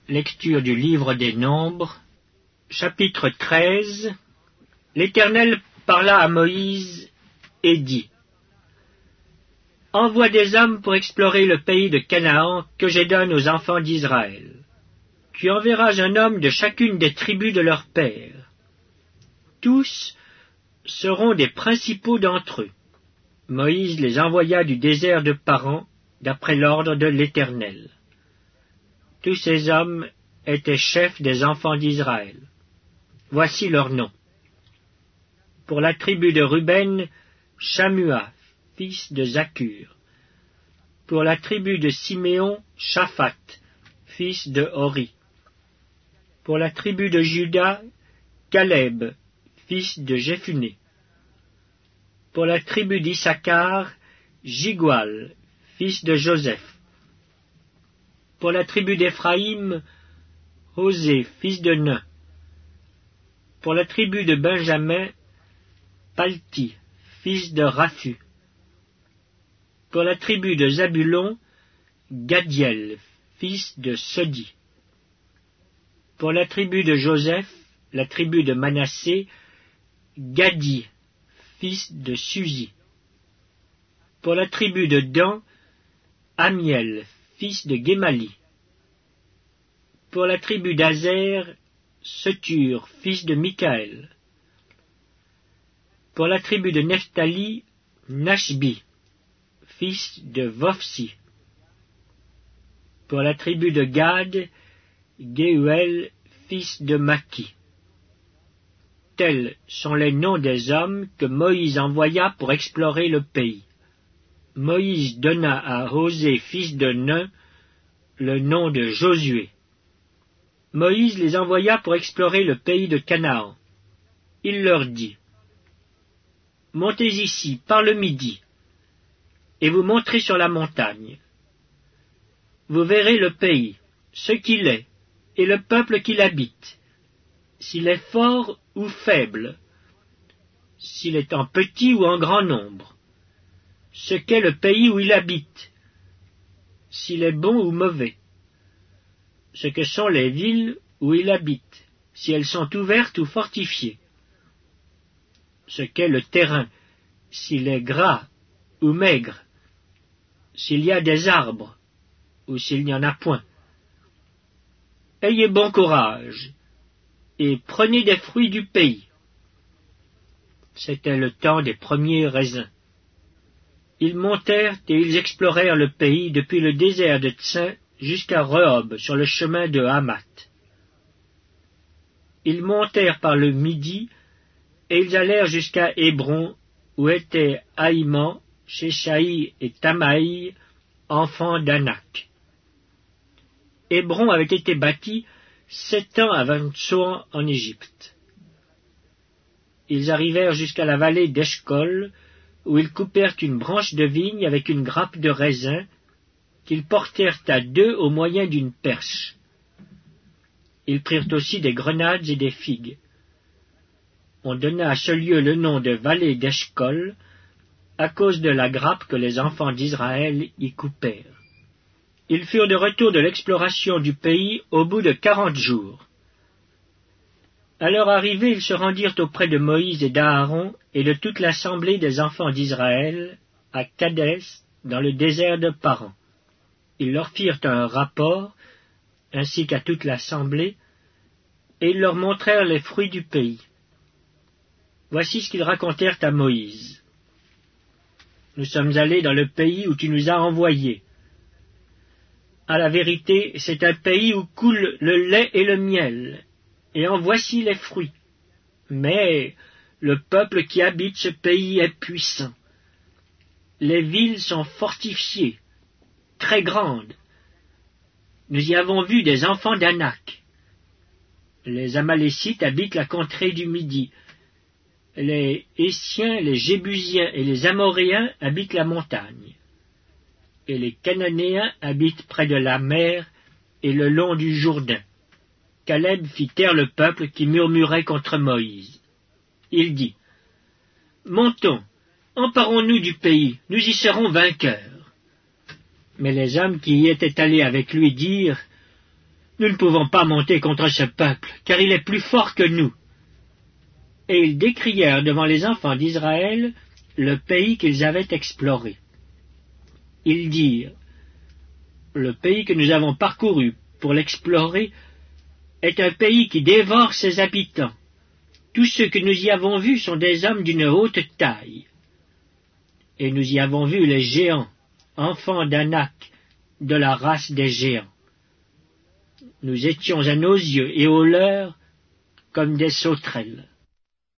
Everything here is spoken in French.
Lecture du livre des Nombres, chapitre 13. L'Éternel parla à Moïse et dit: Envoie des hommes pour explorer le pays de Canaan que je donne aux enfants d'Israël. Tu enverras un homme de chacune des tribus de leur père. Tous seront des principaux d'entre eux. Moïse les envoya du désert de Paran, d'après l'ordre de l'Éternel. Tous ces hommes étaient chefs des enfants d'Israël. Voici leurs noms. Pour la tribu de Ruben, Shammua, fils de Zakur. Pour la tribu de Siméon, Shaphat, fils de Hori. Pour la tribu de Juda, Caleb, fils de Jephuné. Pour la tribu d'Issachar, Jigual, fils de Joseph. Pour la tribu d'Éphraïm, Osée, fils de Nun. Pour la tribu de Benjamin, Palti, fils de Raphu. Pour la tribu de Zabulon, Gadiel, fils de Sodi. Pour la tribu de Joseph, la tribu de Manassé, Gadi, fils de Suzi. Pour la tribu de Dan, Amiel, fils de Guémali. Pour la tribu d'Azer, Setur, fils de Michaël. Pour la tribu de Nephtali, Nashbi, fils de Vophsi. Pour la tribu de Gad, Gehuel, fils de Maki. Tels sont les noms des hommes que Moïse envoya pour explorer le pays. Moïse donna à Osée, fils de Nun, le nom de Josué. Moïse les envoya pour explorer le pays de Canaan. Il leur dit: Montez ici, par le midi, et vous monterez sur la montagne. Vous verrez le pays, ce qu'il est, et le peuple qui l'habite, s'il est fort ou faible, s'il est en petit ou en grand nombre, ce qu'est le pays où il habite, s'il est bon ou mauvais, ce que sont les villes où il habite, si elles sont ouvertes ou fortifiées, ce qu'est le terrain, s'il est gras ou maigre, s'il y a des arbres ou s'il n'y en a point. Ayez bon courage et prenez des fruits du pays. C'était le temps des premiers raisins. Ils montèrent et ils explorèrent le pays depuis le désert de Tsin jusqu'à Rehob sur le chemin de Hamath. Ils montèrent par le midi et ils allèrent jusqu'à Hébron où étaient Ahiman, Sheshaï et Tamaï, enfants d'Anak. Hébron avait été bâti 7 ans avant Tsoan en Égypte. Ils arrivèrent jusqu'à la vallée d'Eshcol, où ils coupèrent une branche de vigne avec une grappe de raisin, qu'ils portèrent à 2 au moyen d'une perche. Ils prirent aussi des grenades et des figues. On donna à ce lieu le nom de vallée d'Eshcol, à cause de la grappe que les enfants d'Israël y coupèrent. Ils furent de retour de l'exploration du pays au bout de 40 jours. À leur arrivée, ils se rendirent auprès de Moïse et d'Aaron et de toute l'assemblée des enfants d'Israël à Kadès, dans le désert de Paran. Ils leur firent un rapport, ainsi qu'à toute l'assemblée, et ils leur montrèrent les fruits du pays. Voici ce qu'ils racontèrent à Moïse. Nous sommes allés dans le pays où tu nous as envoyés. À la vérité, c'est un pays où coule le lait et le miel, et en voici les fruits. Mais le peuple qui habite ce pays est puissant. Les villes sont fortifiées, très grandes. Nous y avons vu des enfants d'Anak. Les Amalécites habitent la contrée du Midi. Les Hétiens, les Jébusiens et les Amoréens habitent la montagne. Et les Cananéens habitent près de la mer et le long du Jourdain. Caleb fit taire le peuple qui murmurait contre Moïse. Il dit: Montons, emparons-nous du pays, nous y serons vainqueurs. Mais les hommes qui y étaient allés avec lui dirent: Nous ne pouvons pas monter contre ce peuple, car il est plus fort que nous. » Et ils décrièrent devant les enfants d'Israël le pays qu'ils avaient exploré. Ils dirent, « Le pays que nous avons parcouru pour l'explorer est un pays qui dévore ses habitants. Tous ceux que nous y avons vus sont des hommes d'une haute taille. Et nous y avons vu les géants, enfants d'Anak, de la race des géants. Nous étions à nos yeux et aux leurs comme des sauterelles. »